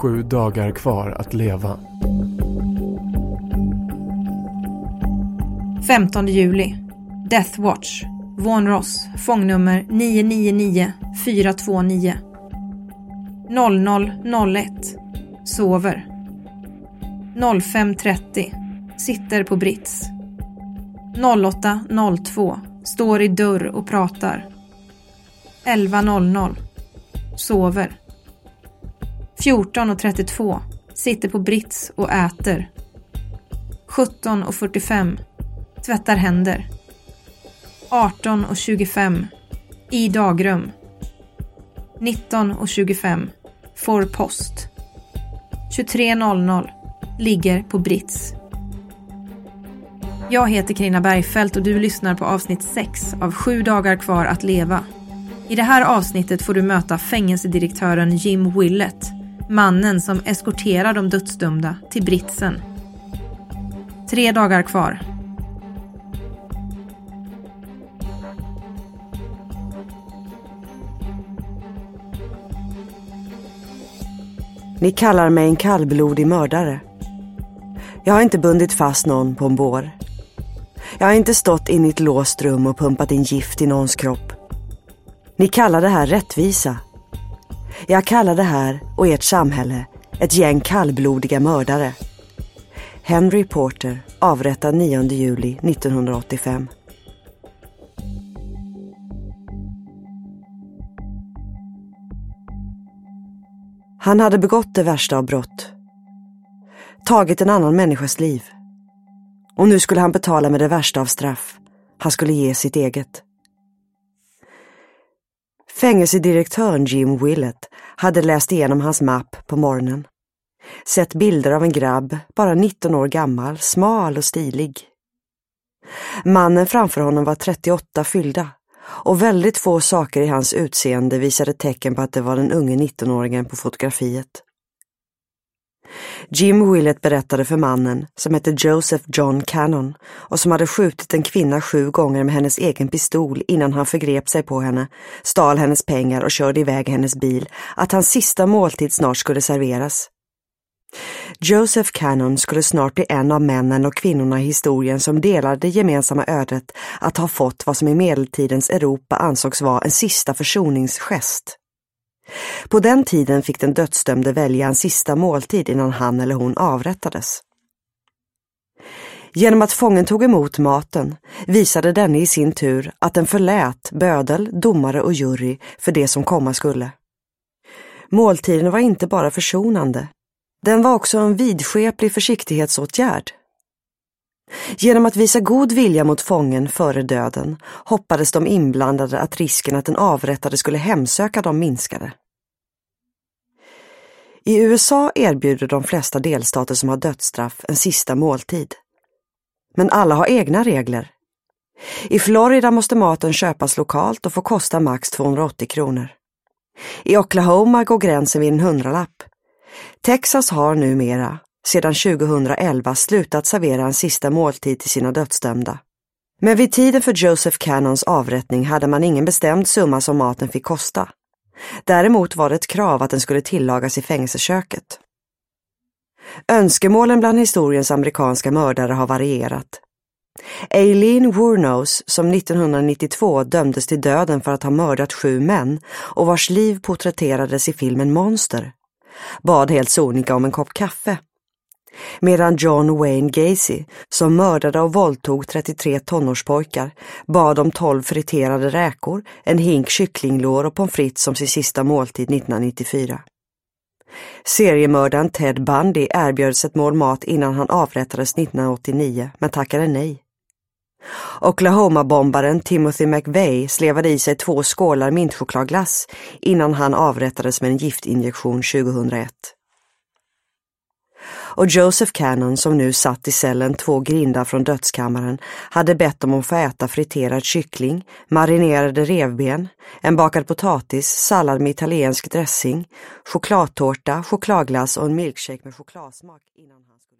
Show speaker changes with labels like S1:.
S1: 7 dagar kvar att leva.
S2: 15 juli. Death Watch. Vaughan Ross. Fångnummer 999429. 00:01. Sover. 05:30. Sitter på brits. 08:02. Står i dörr och pratar. 11:00. Sover. 14:32. Sitter på brits och äter. 17:45. Tvättar händer. 18:25. I dagrum. 19:25. Får post. 23:00. Ligger på brits. Jag heter Carina Bergfeldt och du lyssnar på avsnitt 6 av 7 dagar kvar att leva. I det här avsnittet får du möta fängelsedirektören Jim Willett, mannen som eskorterar de dödsdömda till britsen. 3 dagar kvar.
S3: Ni kallar mig en kallblodig mördare. Jag har inte bundit fast någon på en bår. Jag har inte stått in i ett låst rum och pumpat in gift i någons kropp. Ni kallar det här rättvisa. Jag kallar det här och ert samhälle ett gäng kallblodiga mördare. Henry Porter, avrättad 9 juli 1985. Han hade begått det värsta av brott. Tagit en annan människas liv. Och nu skulle han betala med det värsta av straff. Han skulle ge sitt eget. Fängelsedirektören Jim Willett hade läst igenom hans mapp på morgonen. Sett bilder av en grabb, bara 19 år gammal, smal och stilig. Mannen framför honom var 38 fyllda. Och väldigt få saker i hans utseende visade tecken på att det var den unge 19-åringen på fotografiet. Jim Willett berättade för mannen, som hette Joseph John Cannon och som hade skjutit en kvinna 7 gånger med hennes egen pistol innan han förgrep sig på henne, stal hennes pengar och körde iväg hennes bil, att hans sista måltid snart skulle serveras. Joseph Cannon skulle snart bli en av männen och kvinnorna i historien som delade det gemensamma ödet att ha fått vad som i medeltidens Europa ansågs vara en sista försoningsgest. På den tiden fick den dödsdömde välja en sista måltid innan han eller hon avrättades. Genom att fången tog emot maten visade denne i sin tur att den förlät bödel, domare och jury för det som komma skulle. Måltiden var inte bara försonande. Den var också en vidskeplig försiktighetsåtgärd. Genom att visa god vilja mot fången före döden hoppades de inblandade att risken att den avrättade skulle hemsöka dem minskade. I USA erbjuder de flesta delstater som har dödsstraff en sista måltid. Men alla har egna regler. I Florida måste maten köpas lokalt och få kosta max 280 kronor. I Oklahoma går gränsen vid en 100-lapp. Texas har numera, sedan 2011, slutat servera en sista måltid till sina dödsdömda. Men vid tiden för Joseph Cannons avrättning hade man ingen bestämd summa som maten fick kosta. Däremot var det ett krav att den skulle tillagas i fängelseköket. Önskemålen bland historiens amerikanska mördare har varierat. Aileen Wuornos, som 1992 dömdes till döden för att ha mördat 7 män och vars liv porträtterades i filmen Monster, bad helt sonika om en kopp kaffe. Medan John Wayne Gacy, som mördade och våldtog 33 tonårspojkar, bad om 12 friterade räkor, en hink kycklinglår och pommes frites som sin sista måltid 1994. Seriemördaren Ted Bundy erbjöds ett mål mat innan han avrättades 1989, men tackade nej. Oklahoma-bombaren Timothy McVeigh slevade i sig 2 skålar mintchokladglass innan han avrättades med en giftinjektion 2001. Och Joseph Cannon, som nu satt i cellen 2 grindar från dödskammaren, hade bett om att få äta friterad kyckling, marinerade revben, en bakad potatis, sallad med italiensk dressing, chokladtårta, chokladglass och en milkshake med chokladsmak innan han skulle...